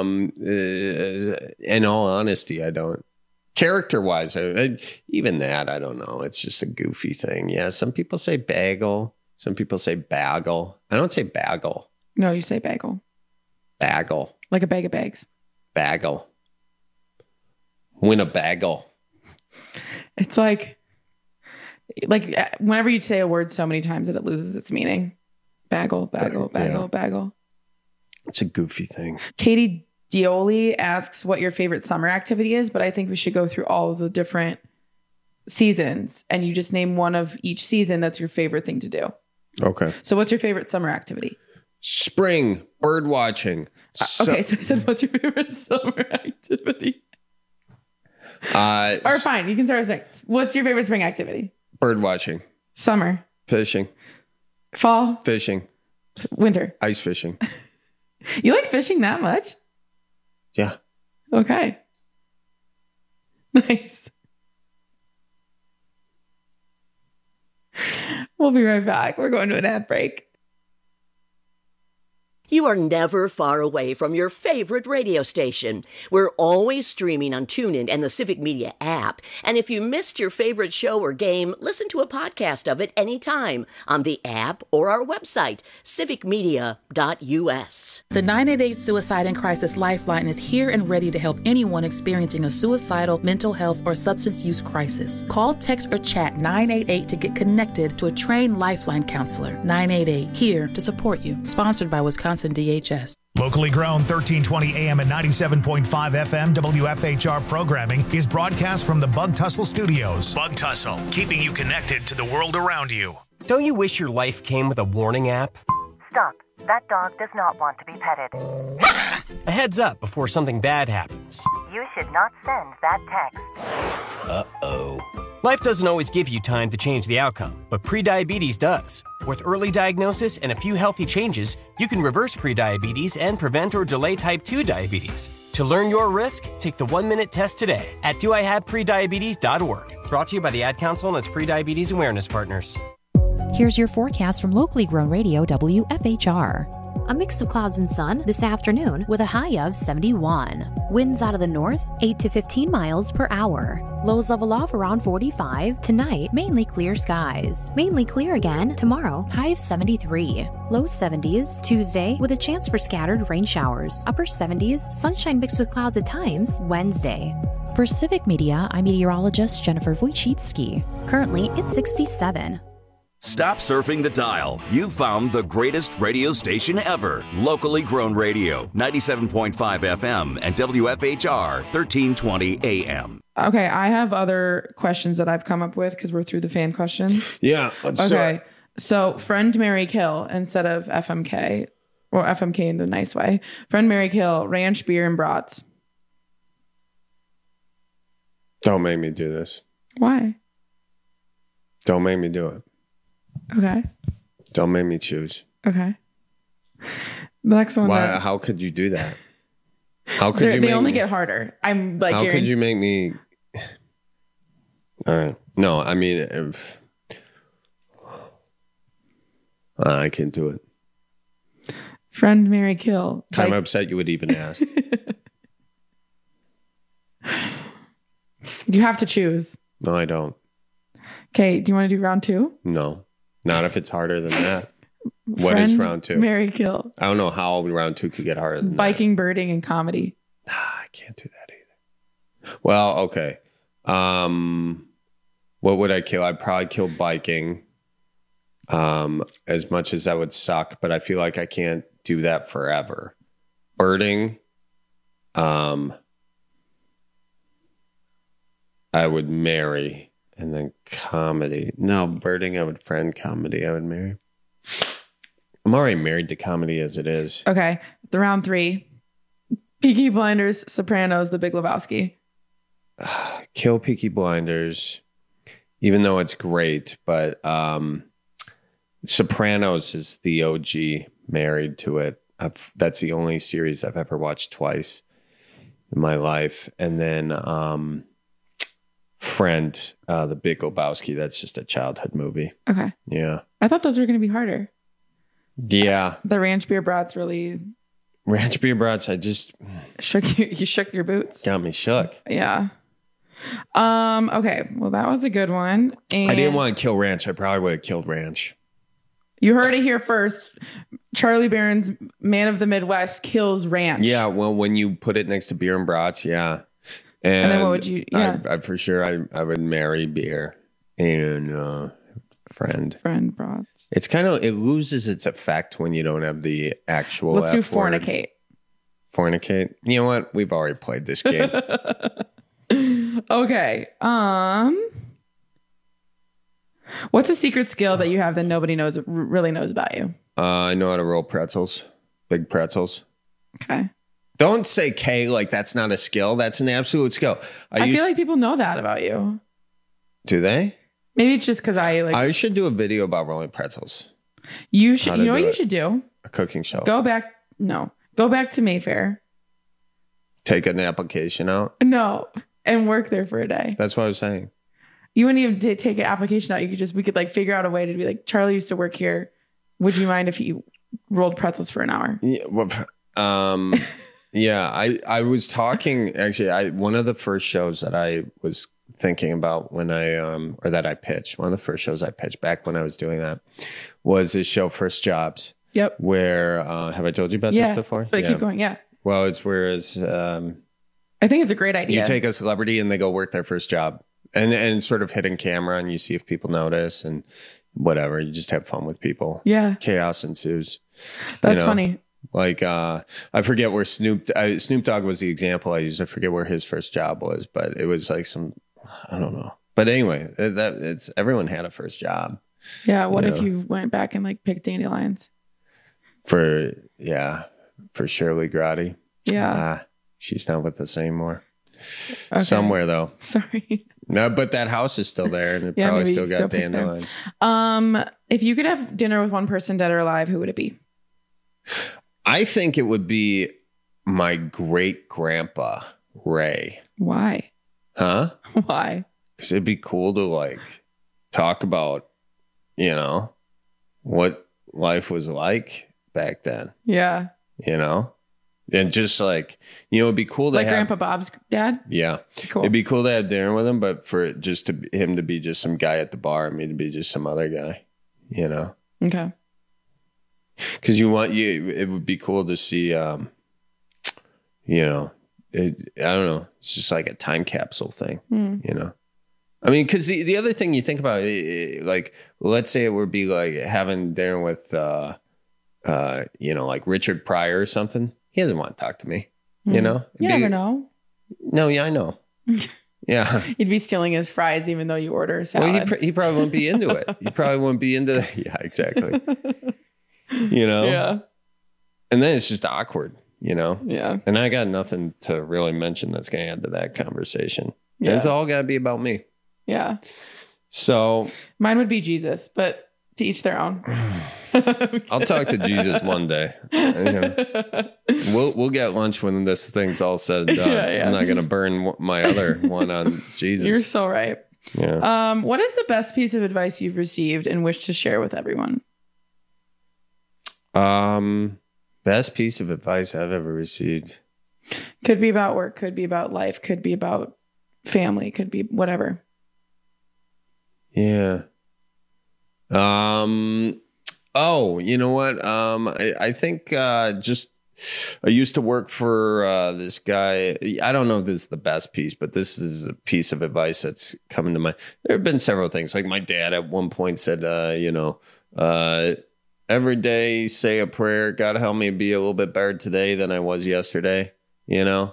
all honesty, I don't. Character-wise, even that, I don't know. It's just a goofy thing. Yeah, some people say bagel. Some people say bagel. I don't say bagel. No, you say bagel. Bagel. Like a bag of bags. Bagel. Win a bagel. It's like whenever you say a word so many times that it loses its meaning. Bagel, bagel, bagel, bagel. It's a goofy thing. Katie Dioli asks what your favorite summer activity is, but I think we should go through all of the different seasons and you just name one of each season that's your favorite thing to do. Okay. So what's your favorite summer activity? Spring, bird watching. Okay, so I said, what's your favorite summer activity? Or fine, you can start with spring. What's your favorite spring activity? Bird watching. Summer. Fishing. Fall. Fishing. Winter. Ice fishing. You like fishing that much? Yeah. Okay. Nice. We'll be right back. We're going to an ad break. You are never far away from your favorite radio station. We're always streaming on TuneIn and the Civic Media app. And if you missed your favorite show or game, listen to a podcast of it anytime on the app or our website, civicmedia.us. The 988 Suicide and Crisis Lifeline is here and ready to help anyone experiencing a suicidal, mental health, or substance use crisis. Call, text, or chat 988 to get connected to a trained Lifeline counselor. 988, here to support you. Sponsored by Wisconsin DHS. Locally grown 1320 AM and 97.5 FM WFHR programming is broadcast from the Bug Tussle Studios. Bug Tussle, keeping you connected to the world around you. Don't you wish your life came with a warning app? Stop. That dog does not want to be petted. A heads up before something bad happens. You should not send that text. Uh-oh. Life doesn't always give you time to change the outcome, but prediabetes does. With early diagnosis and a few healthy changes, you can reverse prediabetes and prevent or delay type 2 diabetes. To learn your risk, take the 1-minute test today at doihaveprediabetes.org. Brought to you by the Ad Council and its prediabetes awareness partners. Here's your forecast from locally grown radio WFHR. a mix of clouds and sun this afternoon with a high of 71. Winds out of the north, 8 to 15 miles per hour. Lows level off around 45. Tonight, mainly clear skies. Mainly clear again tomorrow, high of 73. Low 70s. Tuesday, with a chance for scattered rain showers. Upper 70s, sunshine mixed with clouds at times. Wednesday. For Civic Media, I'm meteorologist Jennifer Wojcicki. Currently, it's 67. Stop surfing the dial. You've found the greatest radio station ever. Locally grown radio. 97.5 FM and WFHR 1320 AM. Okay, I have other questions that I've come up with because we're through the fan questions. Yeah, let's do it. So friend, marry, kill instead of FMK, or FMK in the nice way. Friend, marry, kill, ranch, beer, and brats. Don't make me do this. Why? Don't make me do it. Okay. Don't make me choose. Okay. The next one. Why? How could you do that? How could you? They only get harder. I'm like. How could you make me? All right. No, I mean, if I can't do it. Friend, marry, kill. I'm upset you would even ask. You have to choose. No, I don't. Okay. Do you want to do round 2? No, not if it's harder than that. What is round 2? Marry, kill. I don't know how round 2 could get harder than biking, birding, and comedy. I can't do that either. Well, okay. What would I kill? I'd probably kill biking. As much as that would suck, but I feel like I can't do that forever. Birding. I would marry. And then comedy. No, birding, I would friend. Comedy, I would marry. I'm already married to comedy as it is. Okay. The round 3. Peaky Blinders, Sopranos, The Big Lebowski. Kill Peaky Blinders, even though it's great, but Sopranos is the OG. Married to it. That's the only series I've ever watched twice in my life. And then Friend, The Big Lebowski. That's just a childhood movie. Okay. Yeah. I thought those were going to be harder. Yeah. The ranch beer brats really. Ranch beer brats. I just shook you. You shook your boots. Got me shook. Yeah. Okay. Well, that was a good one. And I didn't want to kill ranch. I probably would have killed ranch. You heard it here first. Charlie Barron's Man of the Midwest kills ranch. Yeah. Well, when you put it next to beer and brats, yeah. And then what would you? Yeah. I for sure, I would marry beer and friend. Friend brats. It's kind of, it loses its effect when you don't have the actual. Let's do F word. fornicate. Fornicate. You know what? We've already played this game. Okay. What's a secret skill that you have that nobody really knows about you? I know how to roll pretzels. Big pretzels. Okay. Don't say K like that's not a skill. That's an absolute skill. I feel like people know that about you. Do they? Maybe it's just because I should do a video about rolling pretzels. You should. You know what you should do? A cooking show. Go back to Mayfair. Take an application out. No, and work there for a day. That's what I was saying. You wouldn't even take an application out. We could like figure out a way to be like, Charlie used to work here. Would you mind if he rolled pretzels for an hour? Yeah. Well, yeah. I was talking actually. One of the first shows that I was thinking about when that I pitched. One of the first shows I pitched back when I was doing that was this show First Jobs. Yep. Where have I told you about this before? But keep going. Yeah. Well, it's whereas I think it's a great idea. You take a celebrity and they go work their first job, and sort of hidden camera, and you see if people notice and whatever. You just have fun with people. Yeah. Chaos ensues. That's funny. Like I forget where Snoop Dogg was the example I used. I forget where his first job was, but it was like I don't know. But anyway, it's everyone had a first job. Yeah. What if you went back and like picked dandelions? For Shirley Grotty. Yeah. She's not with us anymore. Okay. Somewhere though. Sorry. No, but that house is still there and it probably still got dandelions. If you could have dinner with one person, dead or alive, who would it be? I think it would be my great grandpa, Ray. Why? Huh? Why? Because it'd be cool to like talk about, what life was like back then. Yeah. You know? And just like, it'd be cool to like have Grandpa Bob's dad? Yeah. Cool. It'd be cool to have dinner with him, but for just him to be just some guy at the bar, and me to be just some other guy, you know? Okay. Because it would be cool to see, I don't know. It's just like a time capsule thing, you know? I mean, because the other thing you think about, like, let's say it would be like having dinner with, like Richard Pryor or something. He doesn't want to talk to me, you know? You never know. No, yeah, I know. Yeah. You'd be stealing his fries even though you order a salad. Well, he probably wouldn't be into it. He probably wouldn't be into that. Yeah, exactly. You know? Yeah. And then it's just awkward, you know? Yeah. And I got nothing to really mention that's going to add to that conversation. Yeah. It's all got to be about me. Yeah. So mine would be Jesus, but to each their own. I'll talk to Jesus one day. We'll get lunch when this thing's all said and done. Yeah. I'm not going to burn my other one on Jesus. You're so right. Yeah. What is the best piece of advice you've received and wish to share with everyone? Best piece of advice I've ever received. Could be about work, could be about life, could be about family, could be whatever. Yeah. Oh, you know what? I think I used to work for this guy. I don't know if this is the best piece, but this is a piece of advice that's coming to mind. There have been several things. Like my dad at one point said, every day say a prayer. God help me be a little bit better today than I was yesterday. You know,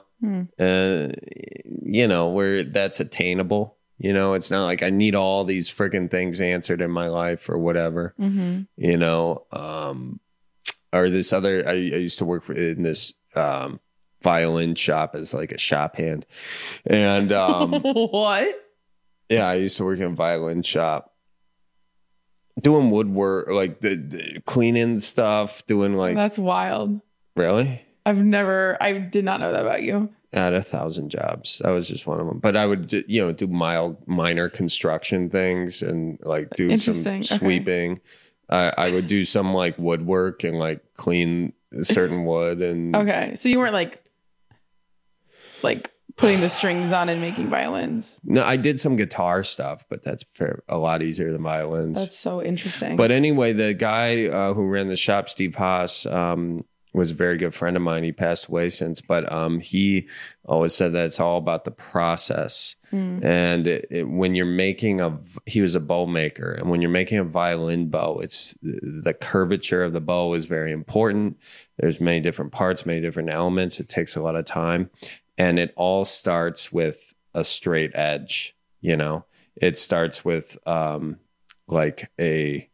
where that's attainable. You know, it's not like I need all these freaking things answered in my life or whatever, you know, or this other, I used to work in this violin shop as like a shop hand. And what? Yeah, I used to work in a violin shop doing woodwork, like the cleaning stuff, doing like. That's wild. Really? I did not know that about you. I had 1,000 jobs. That was just one of them. But I would, do minor construction things and like do some sweeping. Okay. I would do some like woodwork and like clean certain wood and. Okay, so you weren't like putting the strings on and making violins. No, I did some guitar stuff, but that's a lot easier than violins. That's so interesting. But anyway, the guy who ran the shop, Steve Haas, was a very good friend of mine. He passed away since, but he always said that it's all about the process. And when you're making he was a bow maker, and when you're making a violin bow, it's the curvature of the bow is very important. There's many different parts, many different elements. It takes a lot of time, and it all starts with a straight edge. You know, it starts with like a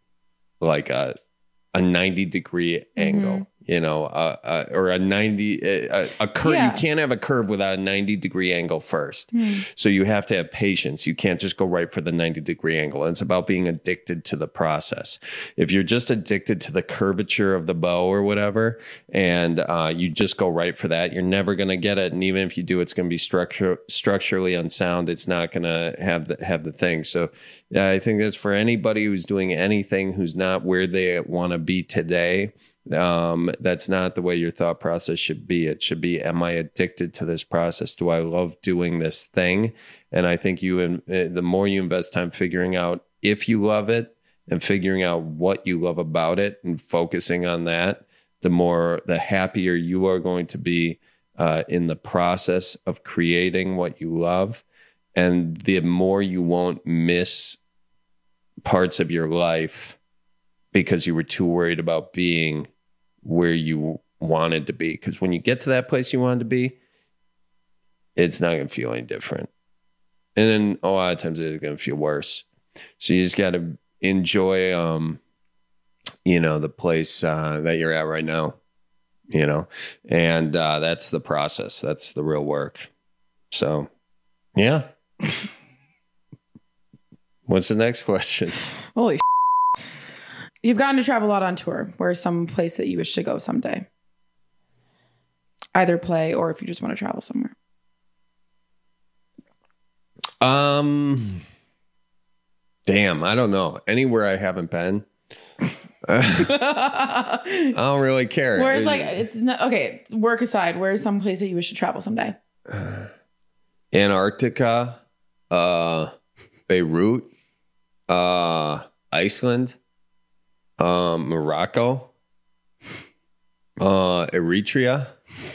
90-degree angle. You know, or a 90, a curve. Yeah. You can't have a curve without a 90-degree angle first. So you have to have patience. You can't just go right for the 90-degree angle. And it's about being addicted to the process. If you're just addicted to the curvature of the bow or whatever, and you just go right for that, you're never going to get it. And even if you do, it's going to be structurally unsound. It's not going to have the thing. So I think that's for anybody who's doing anything who's not where they want to be today. That's not the way your thought process should be. It should be, am I addicted to this process? Do I love doing this thing? And I think the more you invest time figuring out if you love it and figuring out what you love about it and focusing on that, the happier you are going to be in the process of creating what you love. And the more you won't miss parts of your life because you were too worried about being where you wanted to be. Because when you get to that place you wanted to be, it's not going to feel any different. And then a lot of times it's going to feel worse. So you just got to enjoy, the place that you're at right now, and that's the process. That's the real work. So, yeah. What's the next question? Holy You've gotten to travel a lot on tour. Where's some place that you wish to go someday? Either play or if you just want to travel somewhere. Damn, I don't know. Anywhere I haven't been. I don't really care. Where's like, it's not, okay, work aside, where's some place that you wish to travel someday? Antarctica, Beirut, Iceland, Morocco, Eritrea,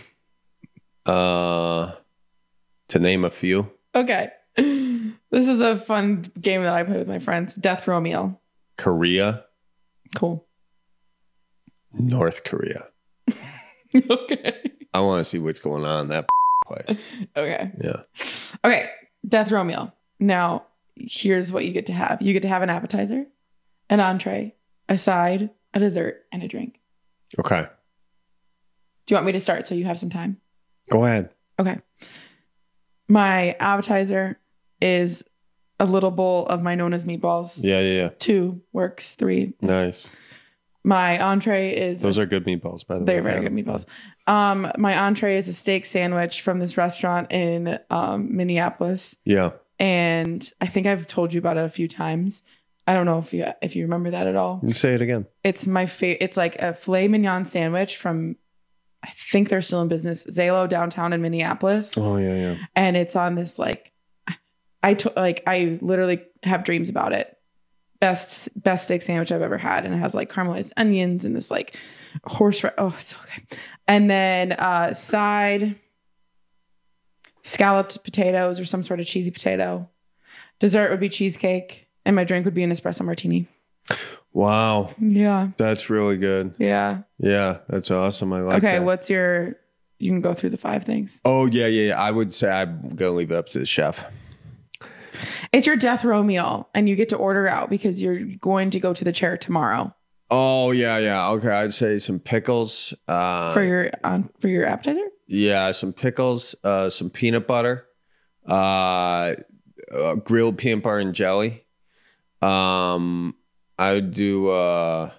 to name a few. Okay. This is a fun game that I play with my friends. Death row meal. Korea. Cool. North Korea. Okay. I want to see what's going on in that place. Okay. Yeah. Okay. Death row meal. Now, here's what you get to have. You get to have an appetizer, an entree, a side, a dessert, and a drink. Okay. Do you want me to start so you have some time? Go ahead. Okay. My appetizer is a little bowl of my Nona's meatballs. Yeah. 2 works. 3. Nice. My entree is... Those are good meatballs, by the way. They're very good meatballs. My entree is a steak sandwich from this restaurant in Minneapolis. Yeah. And I think I've told you about it a few times. I don't know if you remember that at all. You say it again. It's my favorite. It's like a filet mignon sandwich from... I think they're still in business. Zalo downtown in Minneapolis. Oh yeah. And it's on this like, I literally have dreams about it. Best steak sandwich I've ever had, and it has like caramelized onions and this like horseradish. Oh, it's so good. And then side scalloped potatoes or some sort of cheesy potato. Dessert would be cheesecake, and my drink would be an espresso martini. Wow. Yeah. That's really good. Yeah. Yeah, that's awesome. I like that. Okay, what's your... You can go through the 5 things. Oh, yeah. I would say I'm going to leave it up to the chef. It's your death row meal, and you get to order out because you're going to go to the chair tomorrow. Oh, yeah. Okay, I'd say some pickles. For your appetizer? Yeah, some pickles, some peanut butter, grilled peanut butter and jelly. I would do a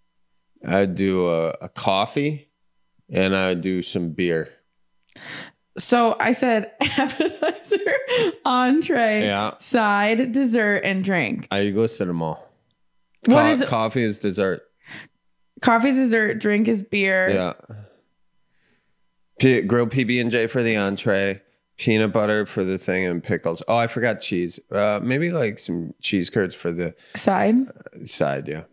coffee, and I would do some beer. So I said appetizer, entree, side, dessert, and drink. I listed them all. What is it? Coffee is dessert. Coffee is dessert. Drink is beer. Yeah. Grilled PB&J for the entree. Peanut butter for the thing, and pickles. Oh, I forgot cheese. Maybe like some cheese curds for the side. Side, yeah.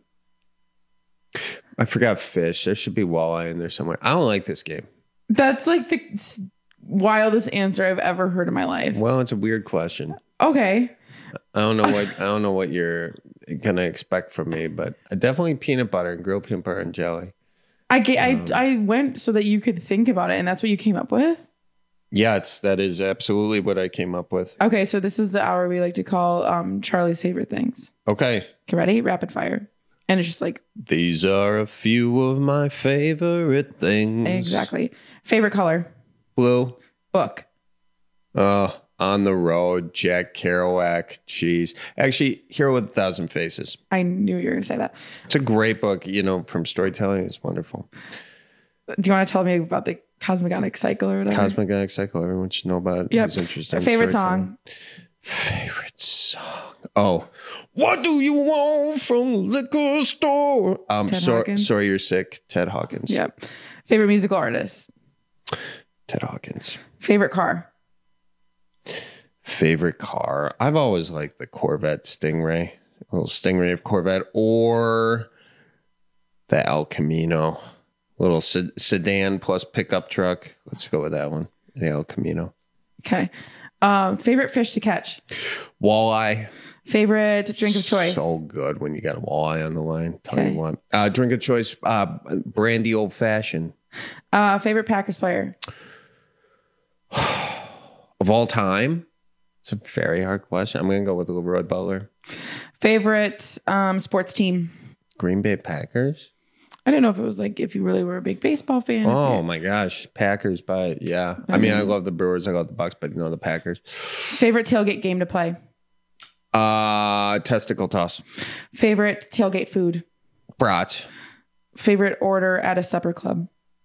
I forgot fish. There should be walleye in there somewhere. I don't like this game. That's like the wildest answer I've ever heard in my life. Well, it's a weird question. Okay. I don't know what you're gonna expect from me, but definitely peanut butter and grilled peanut butter and jelly. I went so that you could think about it, and that's what you came up with. Yeah, that is absolutely what I came up with. Okay, so this is the hour we like to call Charlie's favorite things. Okay. Get ready? Rapid fire. And it's just like... These are a few of my favorite things. Exactly. Favorite color? Blue. Book? On the Road, Jack Kerouac, jeez. Actually, Hero with 1,000 Faces. I knew you were going to say that. It's a great book, from storytelling. It's wonderful. Do you want to tell me about the Cosmogonic Cycle or whatever? Cosmogonic Cycle, everyone should know about it. Yep. It's interesting. Favorite song? Favorite song. Oh, what do you want from the liquor store? Sorry You're Sick, Ted Hawkins. Yep. Favorite musical artist? Ted Hawkins. Favorite car? Favorite car? I've always liked the Corvette Stingray. A little Stingray of Corvette, or the El Camino. Little sedan plus pickup truck. Let's go with that one. The El Camino. Okay. Favorite fish to catch? Walleye. Favorite drink of choice? So good when you got a walleye on the line. Tell you what. Drink of choice, brandy old fashioned. Favorite Packers player? Of all time? It's a very hard question. I'm going to go with Leroy Butler. Favorite sports team? Green Bay Packers. I don't know if it was like if you really were a big baseball fan. Oh my gosh, Packers! Yeah. I mean, I love the Brewers, I love the Bucks, but the Packers. Favorite tailgate game to play? Testicle toss. Favorite tailgate food? Brats. Favorite order at a supper club?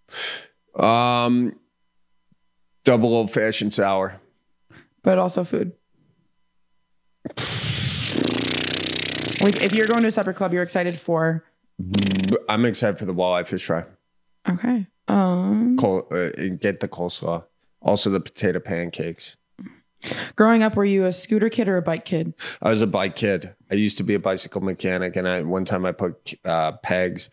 Double old fashioned sour. But also food. Like if you're going to a supper club, you're excited for I'm excited for the walleye fish fry. Okay. Get the coleslaw. Also the potato pancakes. Growing up, were you a scooter kid or a bike kid? I was a bike kid. I used to be a bicycle mechanic, and one time I put pegs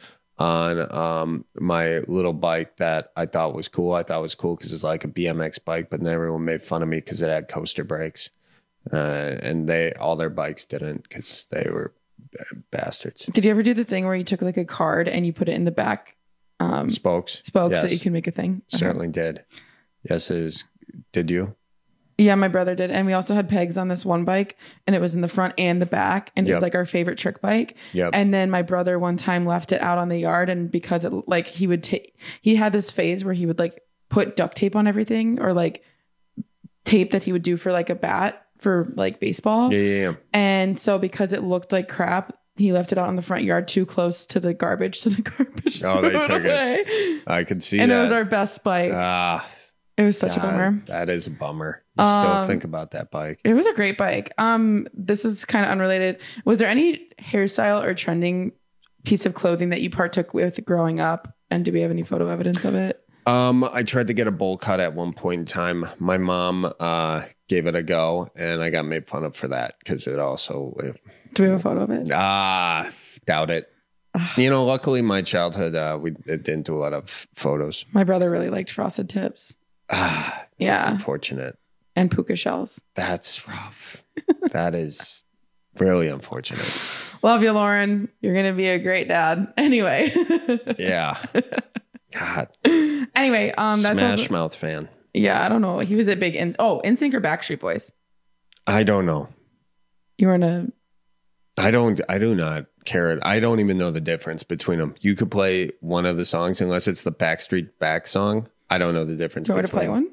on my little bike that I thought was cool. I thought it was cool because it's like a BMX bike, but then everyone made fun of me because it had coaster brakes. And all their bikes didn't because they were bastards. Did you ever do the thing where you took like a card and you put it in the back? Spokes. Yes. So you can make a thing? Certainly did. Yes, it is. Did you? Yeah, my brother did. And we also had pegs on this one bike, and it was in the front and the back. And it was like our favorite trick bike. Yep. And then my brother one time left it out on the yard. And because it like he had this phase where he would like put duct tape on everything, or like tape that he would do for like a bat for like baseball. Yeah. And so because it looked like crap, he left it out in the front yard too close to the garbage. So the garbage they took away. it. I could see and that. it was our best bike. It was such a bummer. That is a bummer. You still think about that bike. It was a great bike. This is kind of unrelated. Was there any hairstyle or trending piece of clothing that you partook with growing up? And do we have any photo evidence of it? I tried to get a bowl cut at one point in time. My mom gave it a go, and I got made fun of for that because it also... Do we have a photo of it? Doubt it. Luckily my childhood, it didn't do a lot of photos. My brother really liked frosted tips. That's unfortunate. And puka shells. That's rough. That is really unfortunate. Love you, Lauren. You're going to be a great dad. Anyway. Yeah. God. Anyway, that's Smash Mouth fan. Yeah, I don't know. He was a big NSYNC or Backstreet Boys? I don't know. You were in a... I do not care. I don't even know the difference between them. You could play one of the songs unless it's the Backstreet Back song. I don't know the difference. Do you want to play one?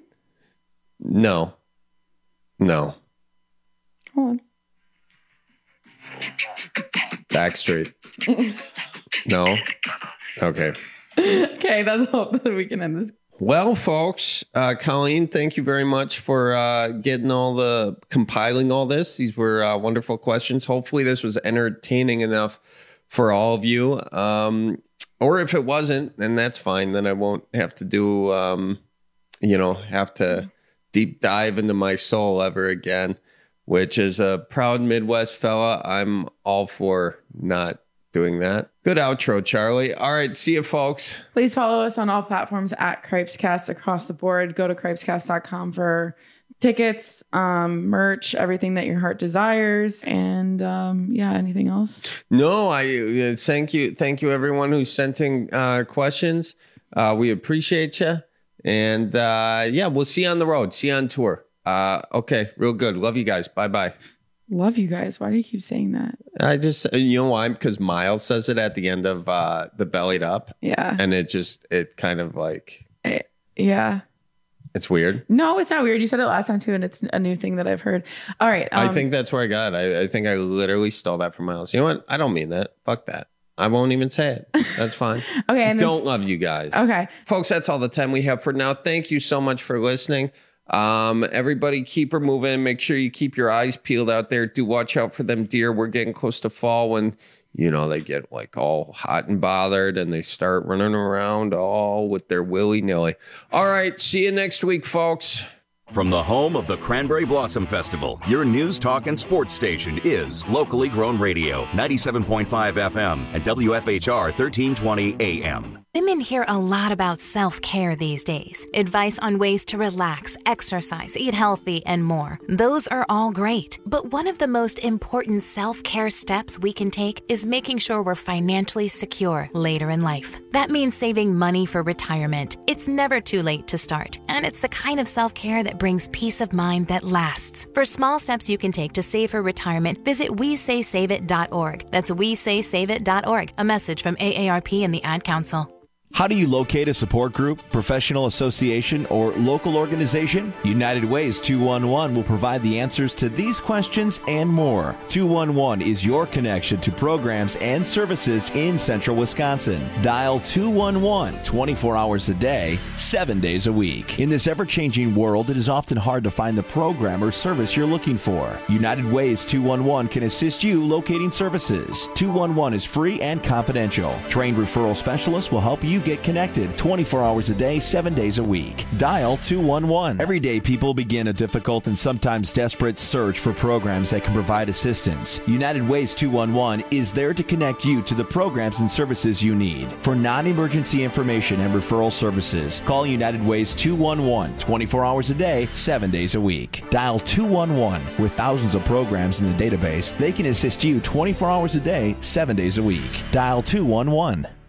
No. Hold on. Backstreet. No? Okay. Okay, that's all that we can end this. Well, folks, Colleen, thank you very much for compiling all this. These were wonderful questions. Hopefully this was entertaining enough for all of you. Or if it wasn't, then that's fine. Then I won't have to do, have to deep dive into my soul ever again, which is a proud Midwest fella. I'm all for not doing that. Good outro, Charlie. All right. See you, folks. Please follow us on all platforms at Cripescast across the board. Go to cripescast.com for tickets, merch, everything that your heart desires. And anything else? No, I thank you. Thank you, everyone who's sent in questions. We appreciate you. And we'll see you on the road. See you on tour. Okay. Real good. Love you guys. Bye-bye. Love you guys. Why do you keep saying that? I just, why? Because Miles says it at the end of the Bellied Up. Yeah. And it kind of like... Yeah. It's weird. No, it's not weird. You said it last time too, and it's a new thing that I've heard. All right. I think that's where I got it. I think I literally stole that from Miles. You know what? I don't mean that. Fuck that. I won't even say it. That's fine. Okay. And don't love you guys. Okay. Folks, that's all the time we have for now. Thank you so much for listening. Everybody keep her moving. Make sure you keep your eyes peeled out there. Do watch out for them deer. We're getting close to fall when, they get like all hot and bothered and they start running around all with their willy-nilly. All right. See you next week, folks. From the home of the Cranberry Blossom Festival, your news, talk, and sports station is Locally Grown Radio, 97.5 FM and WFHR 1320 AM. Women hear a lot about self-care these days. Advice on ways to relax, exercise, eat healthy, and more. Those are all great. But one of the most important self-care steps we can take is making sure we're financially secure later in life. That means saving money for retirement. It's never too late to start. And it's the kind of self-care that brings peace of mind that lasts. For small steps you can take to save for retirement, visit WeSaySaveIt.org. That's WeSaySaveIt.org. A message from AARP and the Ad Council. How do you locate a support group, professional association, or local organization? United Ways 211 will provide the answers to these questions and more. 211 is your connection to programs and services in central Wisconsin. Dial 211 24 hours a day, 7 days a week. In this ever-changing world, it is often hard to find the program or service you're looking for. United Ways 211 can assist you locating services. 211 is free and confidential. Trained referral specialists will help you get connected 24 hours a day, 7 days a week. Dial 211. Every day, people begin a difficult and sometimes desperate search for programs that can provide assistance. United Ways 211 is there to connect you to the programs and services you need. For non-emergency information and referral services, call United Ways 211 24 hours a day, 7 days a week. Dial 211. With thousands of programs in the database, they can assist you 24 hours a day, 7 days a week. Dial 211.